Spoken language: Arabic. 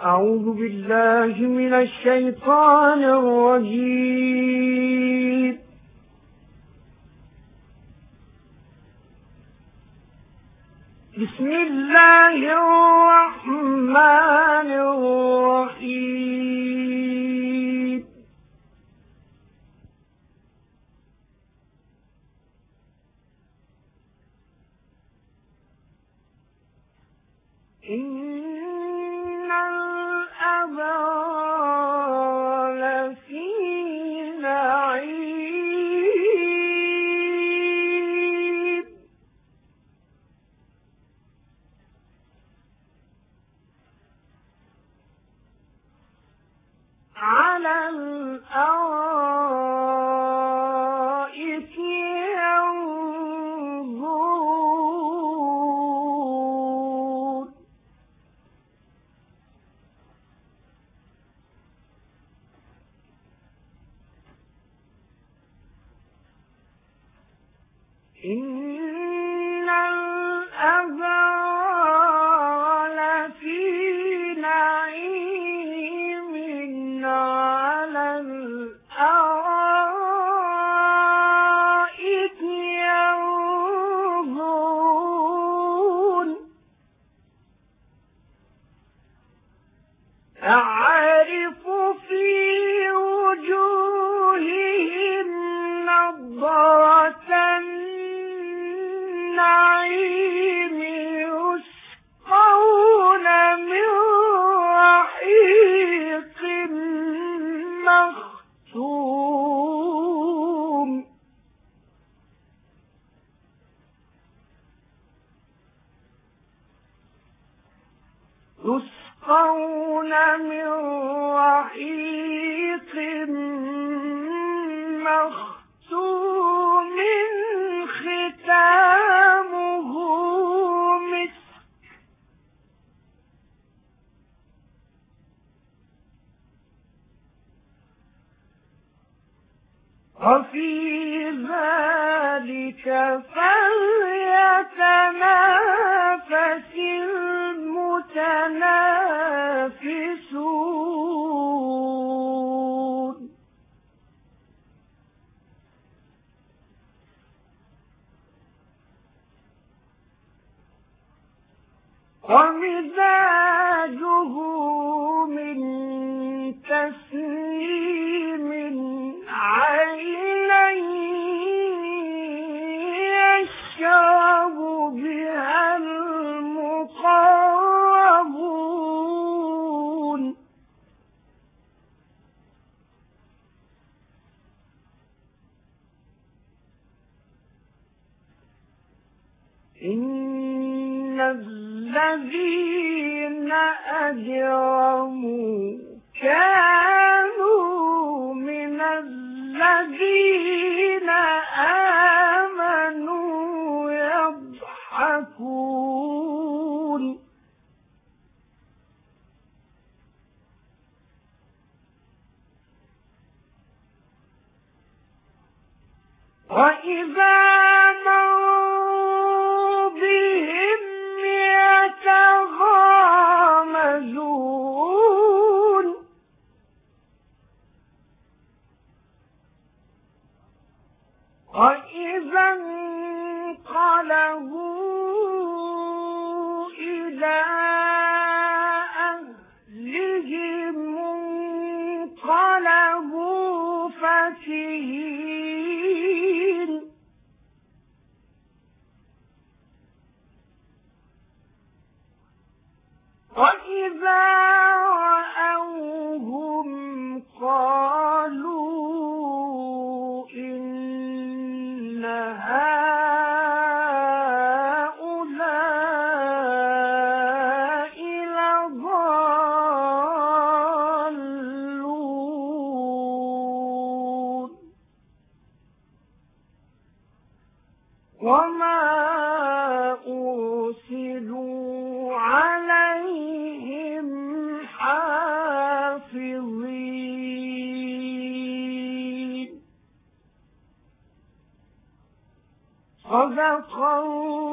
أعوذ بالله من الشيطان الرجيم. بسم الله الرحمن الرحيم. إن الأبرار لفي نعيم على الأرائك ينظرون إن الأبرار لفي نعيم على الأرائك ينظرون تعرف في وجوههم نضرة النعيم يسقون من رحيق مختوم يسقون من رحيق مختوم ختامه مسك وفي ذلك فليتنافس المتنافسون ومزاجه من تسنيم عينا يشرب بها المقربون إن الذين أجرموا كانوا من الذين آمنوا يضحكون وإذا مروا بهم يتغامزون وإذا انقلبوا إلى أهلهم انقلبوا فكهين وإذا رأوهم قالوا إن هؤلاء لضالون وما أرسلوا عليهم حافظين صدق الله